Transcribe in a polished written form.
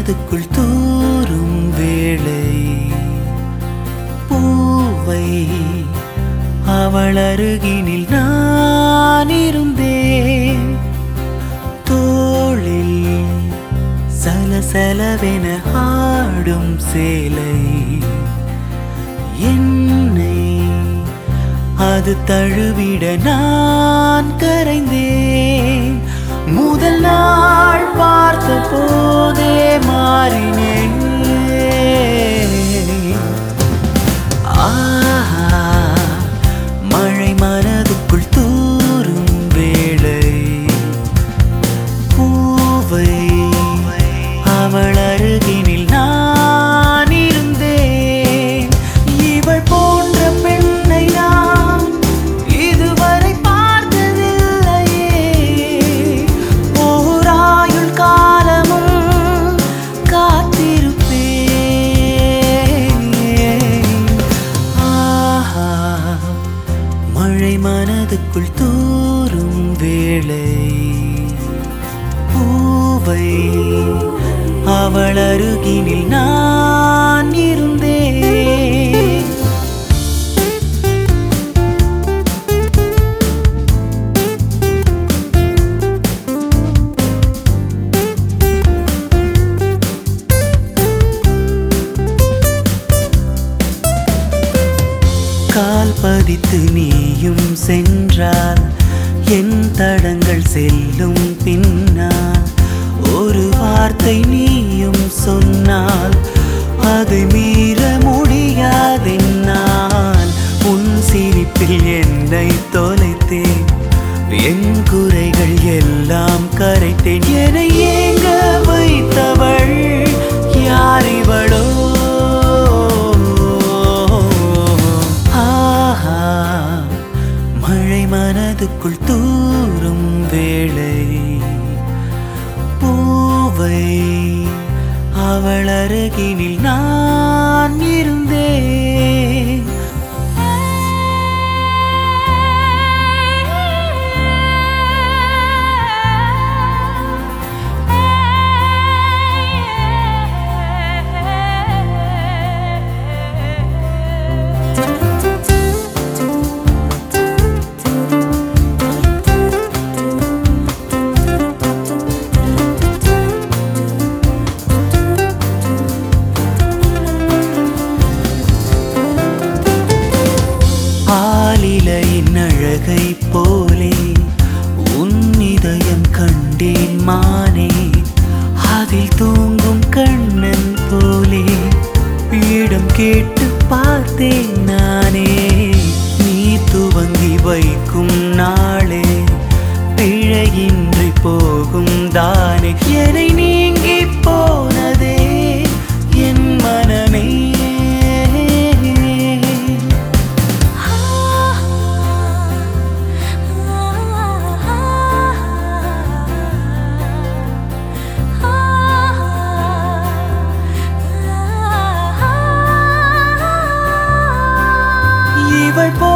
மனதுக்குள் தூரும் வேளை பூவை அவள் அருகினில் நான் இருந்தேன். தோளில் சலசலவென ஆடும் சேலை என்னை அது தழுவிட நான் கரைந்தேன். முதல் நாள் பார்த்த போதே மாறினேன். மழை மனதுக்குள் தூரும் வேளை பூவை அவள் அருகினில் நான் இருந்தேன். இவள் போன்ற பெண்ணை நான் இதுவரை பார்த்ததில்லையே. ஓராயுள் காலமும் காத்திருப்பேன். மழை மனதுக்குள் தூரும் வேளை பூவை அவள் அருகினில் நான் இருந்தேன். கால் பதித்து நீயும் சென்றால் என் தடங்கள் செல்லும் பின்னால். ஒரு வார்த்தை நீயும் சொன்னால் அதை மீற முடியாதென்னால். உன் சிரிப்பில் என்னை தொலைத்தேன். என் குறைகள் எல்லாம் கரைத்தேன். என்னை ஏங்க வைத்தவள் யார் இவளோ? மழை மனதுக்குள் தூரும் வேளை பூவை அவள் அருகினில் நான் இருந்தேன். ஆலிலையின் அழகை போலே உன் இதயம் கண்டேன் மானே. அதில் தூங்கும் கண்ணன் போலே இடம் கேட்டு பார்த்தேன் நானே. நீ துவங்கி வைக்கும் நாளே பிழையின்றி போகும் தானே. என்னை நீங்கி போனதே என் மனமே. இவள்